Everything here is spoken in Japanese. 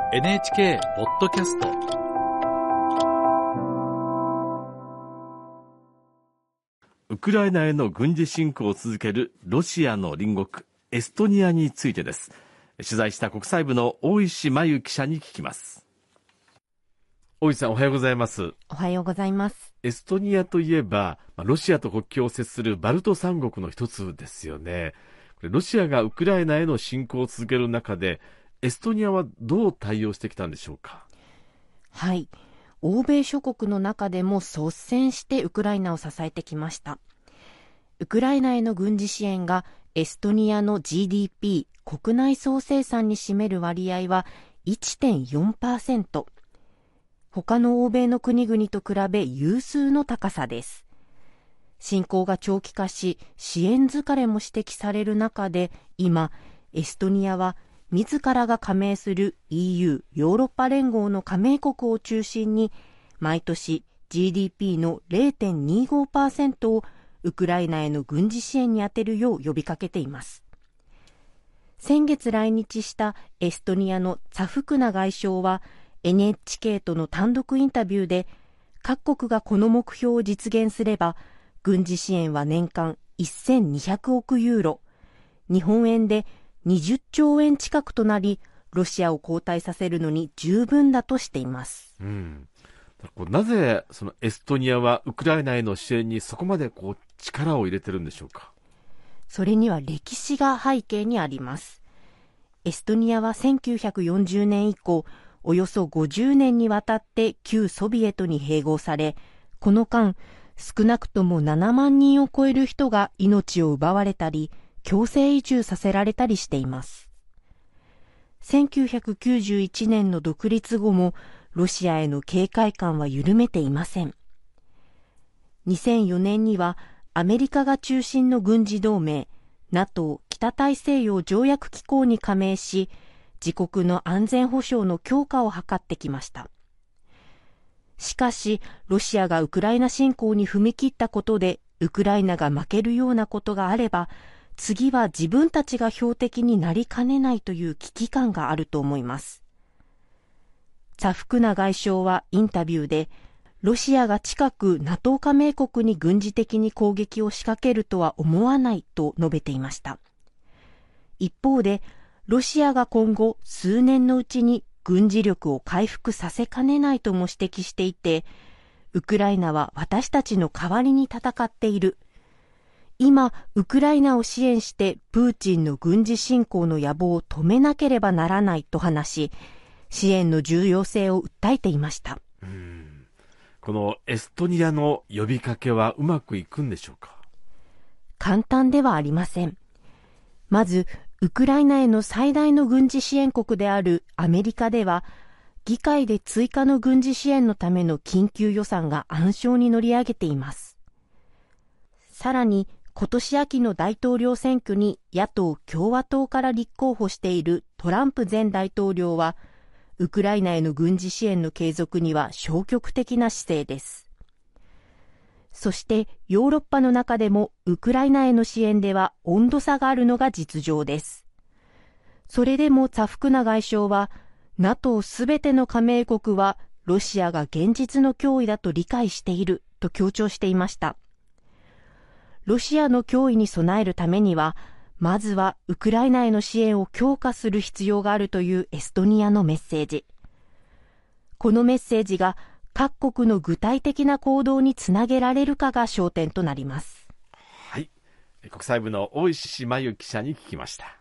NHK ポッドキャスト、 ウクライナへの軍事侵攻を続けるロシアの隣国エストニアについてです。取材した国際部の大石真由記者に聞きます。大石さん、おはようございます。 おはようございます。 エストニアといえばロシアと国境を接するバルト三国の一つですよね。これロシアがウクライナへの侵攻を続ける中でエストニアはどう対応してきたんでしょうか。 はい、欧米諸国の中でも率先してウクライナを支えてきました。ウクライナへの軍事支援がエストニアの GDP 国内総生産に占める割合は 1.4%、 他の欧米の国々と比べ有数の高さです。侵攻が長期化し支援疲れも指摘される中で、今エストニアは自らが加盟する EU ヨーロッパ連合の加盟国を中心に毎年 GDP の 0.25% をウクライナへの軍事支援に充てるよう呼びかけています。先月来日したエストニアのツァフクナ外相は NHK との単独インタビューで、各国がこの目標を実現すれば軍事支援は年間1200億ユーロ、日本円で20兆円近くとなり、ロシアを後退させるのに十分だとしています。 なぜそのエストニアはウクライナへの支援にそこまで力を入れてるんでしょうか。 それには歴史が背景にあります。エストニアは1940年以降およそ50年にわたって旧ソビエトに併合され、この間少なくとも7万人を超える人が命を奪われたり強制移住させられたりしています。1991年の独立後もロシアへの警戒感は緩めていません。2004年にはアメリカが中心の軍事同盟 NATO 北大西洋条約機構に加盟し、自国の安全保障の強化を図ってきました。しかしロシアがウクライナ侵攻に踏み切ったことでウクライナが負けるようなことがあれば、次は自分たちが標的になりかねないという危機感があると思います。ツァフクナ外相はインタビューで、ロシアが近く NATO 加盟国に軍事的に攻撃を仕掛けるとは思わないと述べていました。一方で、ロシアが今後数年のうちに軍事力を回復させかねないとも指摘していて、ウクライナは私たちの代わりに戦っている。今、ウクライナを支援してプーチンの軍事侵攻の野望を止めなければならないと話し、支援の重要性を訴えていました。 このエストニアの呼びかけはうまくいくんでしょうか。 簡単ではありません。まず、ウクライナへの最大の軍事支援国であるアメリカでは、議会で追加の軍事支援のための緊急予算が暗礁に乗り上げています。さらに、今年秋の大統領選挙に野党共和党から立候補しているトランプ前大統領は、ウクライナへの軍事支援の継続には消極的な姿勢です。そしてヨーロッパの中でもウクライナへの支援では温度差があるのが実情です。それでもツァフクナ外相は、NATO すべての加盟国はロシアが現実の脅威だと理解していると強調していました。ロシアの脅威に備えるためには、まずはウクライナへの支援を強化する必要があるというエストニアのメッセージ。このメッセージが各国の具体的な行動につなげられるかが焦点となります。 はい、国際部の大石真由記者に聞きました。